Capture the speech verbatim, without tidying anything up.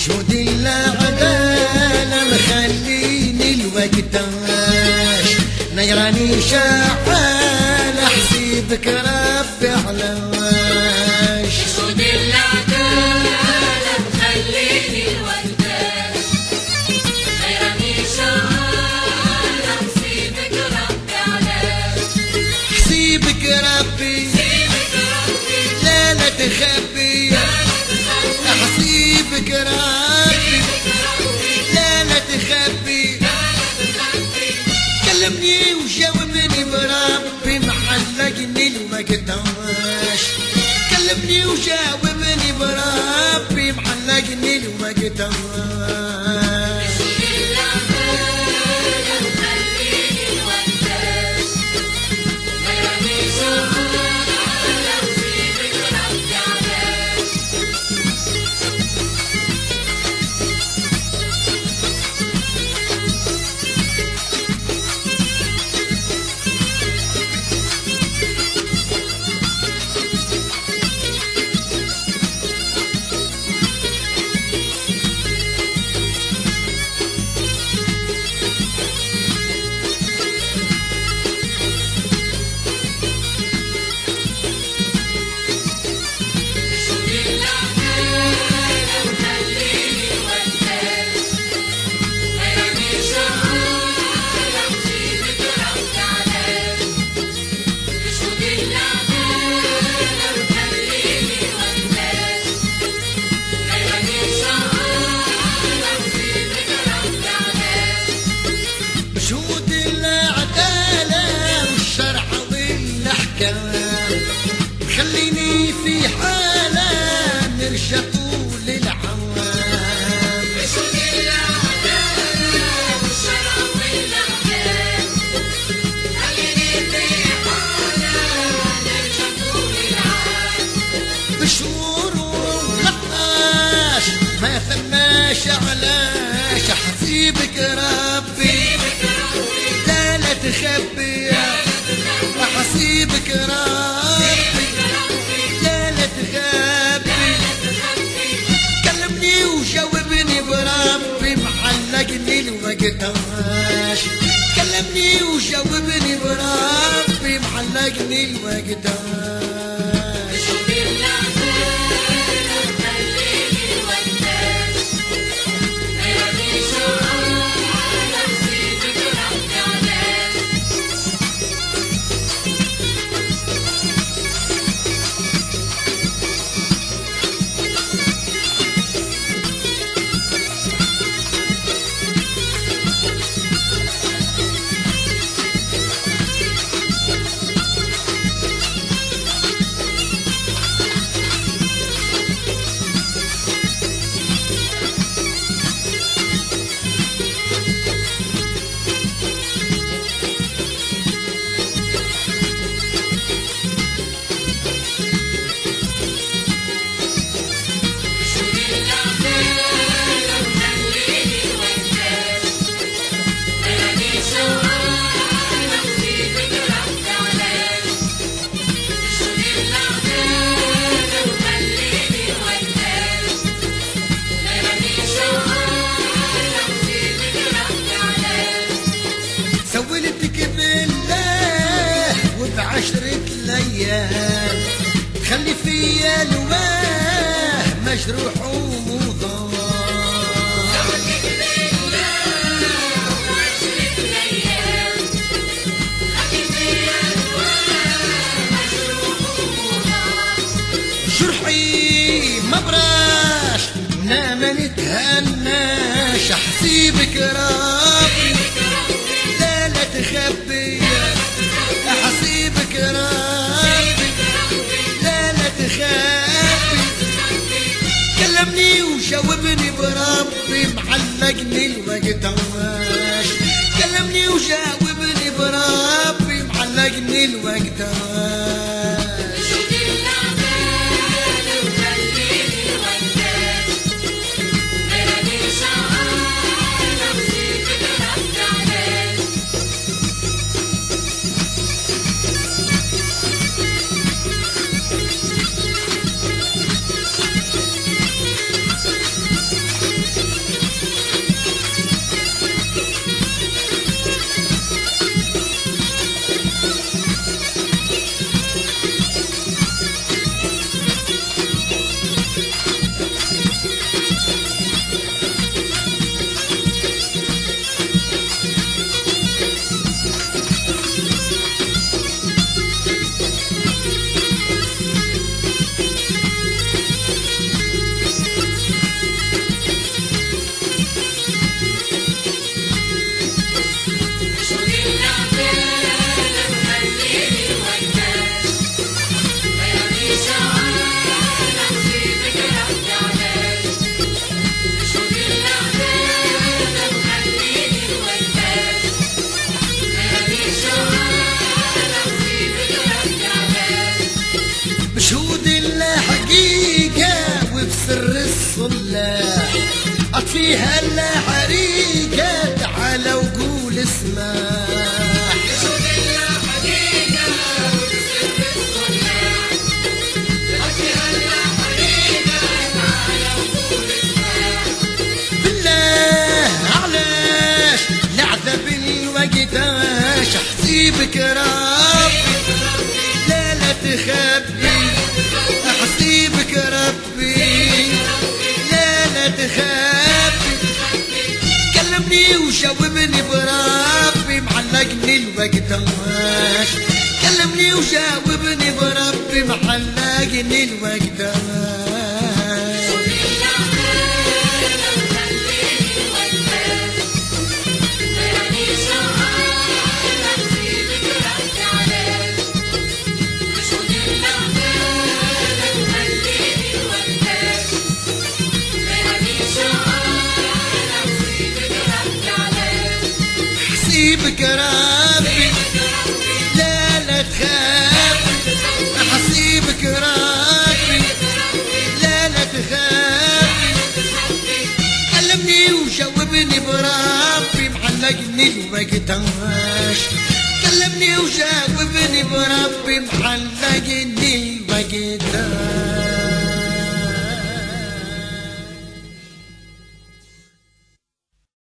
شهود العدالة مخليني الوقتاش نيراني شعال احسيبك ربي علاش. شهود العدالة مخليني الوقتاش نيراني شعال احسيبك ربي علاش. حسيبك ربي حسيبك ربي لا لا تخبي حسيبك ربي لا لا تخبي كلمني وجاوبني بربي محلقني الوقتاش. كلمني وجاوبني بربي محلقني الوقتاش. شهود العدالة والشرع والأحكام خليني في حالة نرشى طول العوام. شهود العدالة والشرع والأحكام خليني في حالة نرشى طول العام. بشهور وملقاش ما ثماش علاش حسيبك ربي لا لا تخبي حسيبك ربي لا لا تخبي كلمني وجاوبني بربي محلقني الوقتاش. كلمني وجاوبني بربي محلقني الوقتاش. سولتك بالله وبعشرة ليال خلي فيا الواه مجروح ومضام. سولتك بالله وبعشرة ليال خلي فيا الواه مجروح ومضام. جرحي ما براش ما ما نتهناش حسيبك ربي لا لا تخبي حسيبك ربي لا لا تخبي كلمني وجاوبني بربي محلقني الوقتاش. كلمني وجاوبني بربي محلقني الوقتاش. الصلاح اطفيها الا حريقة تعالى وقول اسمح شوف إلا حقيقة والسر الصلاح أطفيها إلا حقيقة تعالى وقول اسمح بالله علاش العذاب الوقت عاش احسيبك ربي لا لا تخبي احسيبك ربي لا لا تخبي كلمني وجاوبني بربي معلقني الوقت عاش كلمني وجاوبني بربي معلقني الوقت عاش احسيبك ربي لا لا تخافي احسيبك ربي لا لا تخافي كلمني وجاوبني بربي معلقني الوقت عاش كلمني وجاوبني بربي معلقني الوقت عاش